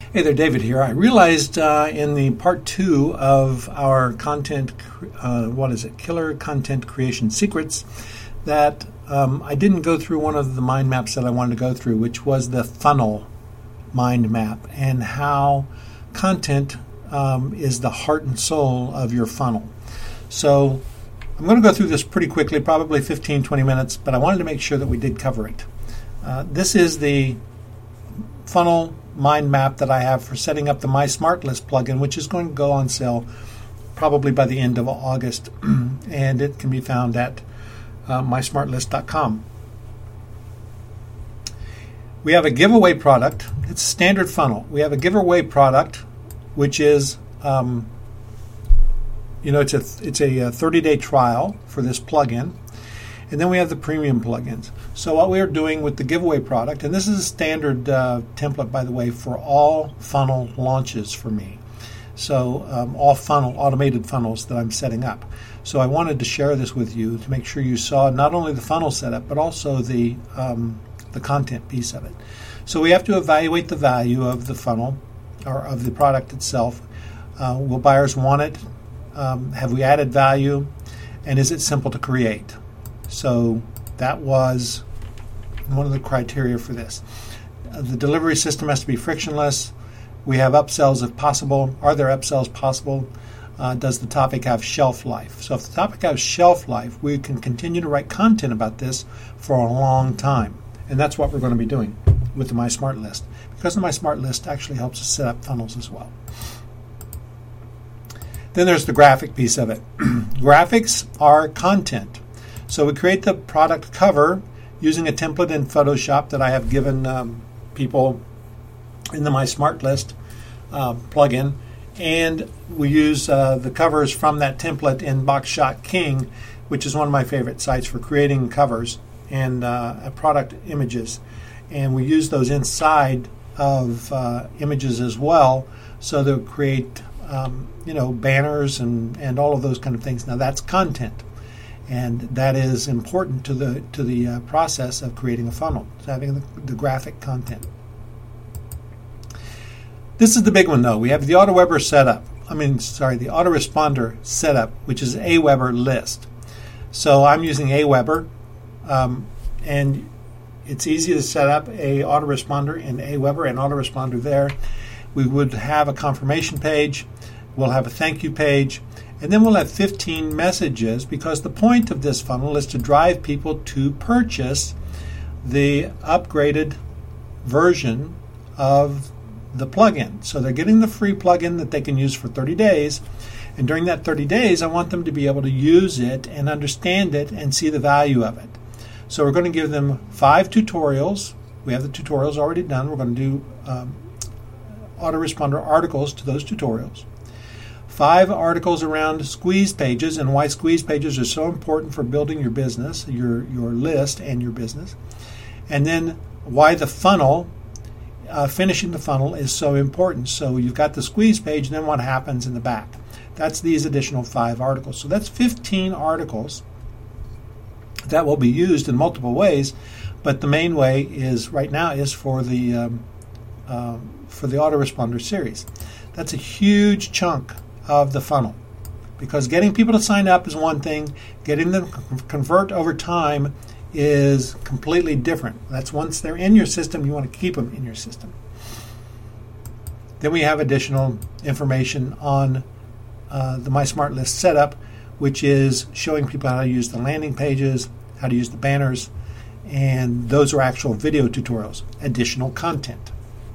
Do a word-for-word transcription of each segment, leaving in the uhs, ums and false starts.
Hey there, David here. I realized uh, in the part two of our content, uh, what is it, Killer Content Creation Secrets, that um, I didn't go through one of the mind maps that I wanted to go through, which was the funnel mind map, and how content um, is the heart and soul of your funnel. So I'm going to go through this pretty quickly, probably fifteen, twenty minutes, but I wanted to make sure that we did cover it. Uh, this is the funnel mind map that I have for setting up the My Smart List plugin, which is going to go on sale probably by the end of August, and it can be found at uh, my smart list dot com. We have a giveaway product. It's a standard funnel. We have a giveaway product, which is, um, you know, it's a it's a thirty-day trial for this plugin. And then we have the premium plugins. So what we are doing with the giveaway product, and this is a standard uh, template, by the way, for all funnel launches for me. So um, all funnel, automated funnels that I'm setting up. So I wanted to share this with you to make sure you saw not only the funnel setup, but also the, um, the content piece of it. So we have to evaluate the value of the funnel, or of the product itself. Uh, will buyers want it? Um, have we added value? And is it simple to create? So that was one of the criteria for this. Uh, the delivery system has to be frictionless. We have upsells if possible. Are there upsells possible? Uh, does the topic have shelf life? So if the topic has shelf life, we can continue to write content about this for a long time. And that's what we're going to be doing with the My Smart List, because the My Smart List actually helps us set up funnels as well. Then there's the graphic piece of it. Graphics are content. So we create the product cover using a template in Photoshop that I have given um, people in the My Smart List uh, plugin, and we use uh, the covers from that template in Boxshot King, which is one of my favorite sites for creating covers and uh, product images. And we use those inside of uh, images as well, so they'll create um, you know, banners and, and all of those kind of things. Now that's content. And that is important to the to the uh, process of creating a funnel, so having the, the graphic content. This is the big one, though. We have the AutoWeber setup. I mean, sorry, the autoresponder setup, which is Aweber list. So I'm using Aweber, um, and it's easy to set up a autoresponder in Aweber, an autoresponder there. We would have a confirmation page. We'll have a thank you page. And then we'll have fifteen messages, because the point of this funnel is to drive people to purchase the upgraded version of the plugin. So they're getting the free plugin that they can use for thirty days. And during that thirty days, I want them to be able to use it and understand it and see the value of it. So we're going to give them five tutorials. We have the tutorials already done. We're going to do um, autoresponder articles to those tutorials. Five articles around squeeze pages and why squeeze pages are so important for building your business, your, your list and your business. And then why the funnel, uh, finishing the funnel is so important. So you've got the squeeze page, and then what happens in the back. That's these additional five articles. So that's fifteen articles that will be used in multiple ways, but the main way is right now is for the, um, uh, for the autoresponder series. That's a huge chunk of the funnel, because getting people to sign up is one thing, getting them to convert over time is completely different. That's once they're in your system, you want to keep them in your system. Then we have additional information on uh, the My Smart List setup, which is showing people how to use the landing pages, how to use the banners, and those are actual video tutorials, additional content.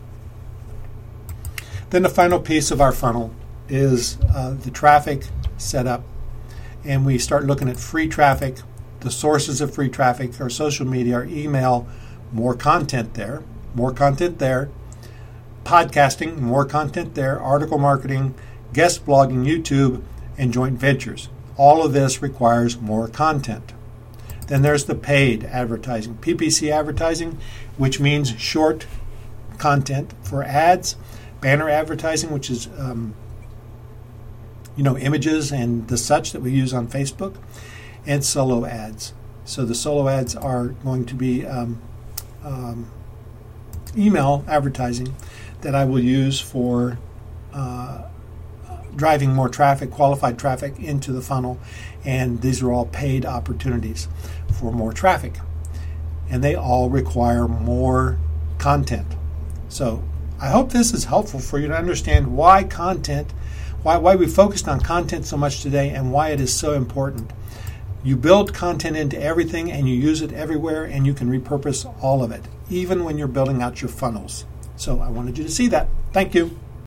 Then the final piece of our funnel is uh, the traffic setup, and we start looking at free traffic, the sources of free traffic, our social media, our email, more content there, more content there, podcasting, more content there, article marketing, guest blogging, YouTube, and joint ventures. All of this requires more content. Then there's the paid advertising, P P C advertising, which means short content for ads, banner advertising, which is um, you know, images and the such that we use on Facebook, and solo ads. So the solo ads are going to be um, um, email advertising that I will use for uh, driving more traffic, qualified traffic into the funnel, and these are all paid opportunities for more traffic. And they all require more content. So I hope this is helpful for you to understand why content, why, why we focused on content so much today and why it is so important. You build content into everything and you use it everywhere, and you can repurpose all of it, even when you're building out your funnels. So I wanted you to see that. Thank you.